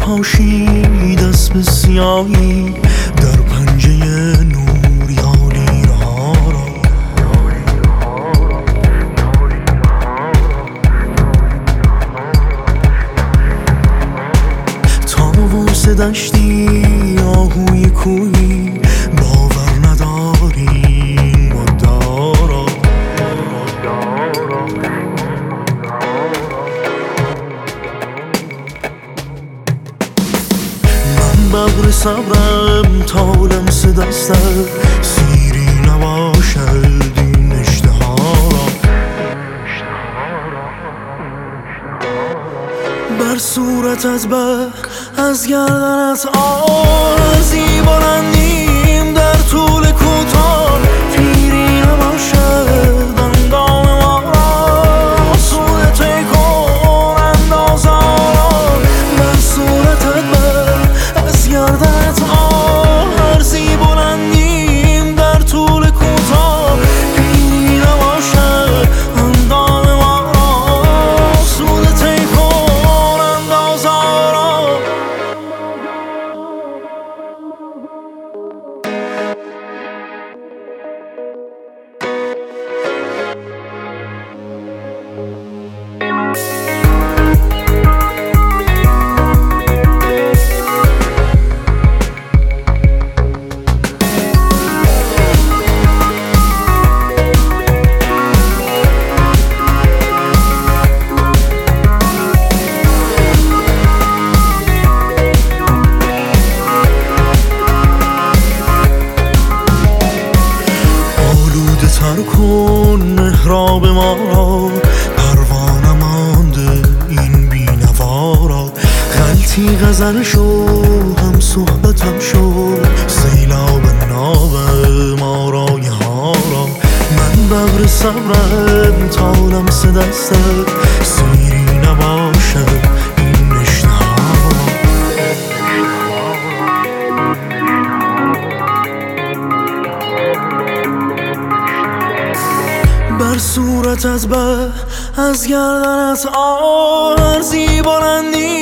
پاشید اسب سیاهی در پنجه نور یالی ها را. طاووس دشتی آهوی کوهی باور نداریم مدارا. ببر صبرم تا لمس دستت سیری نباشد این اشتها را. بر صورتت به از گردنت آرزی بلندیم در طول کوتاه. پیری نباشد اندام ما را سود طی کن انداز آرا. بر صورتت به گردنت آرزی بلندیم در طول کوتاه. پیری نباشد اندام ما را سود طی کن انداز آرا. تر کن محراب ما را پروانه مانده این بی‌نوا را. غلطی غزل شو هم صحبتم شو سیلاب ناب مارای ها را. من ببر صبرم تا لمس دستت سیری نباشد این اشتها را. بر صورتت به از گردنت آرزی بلندی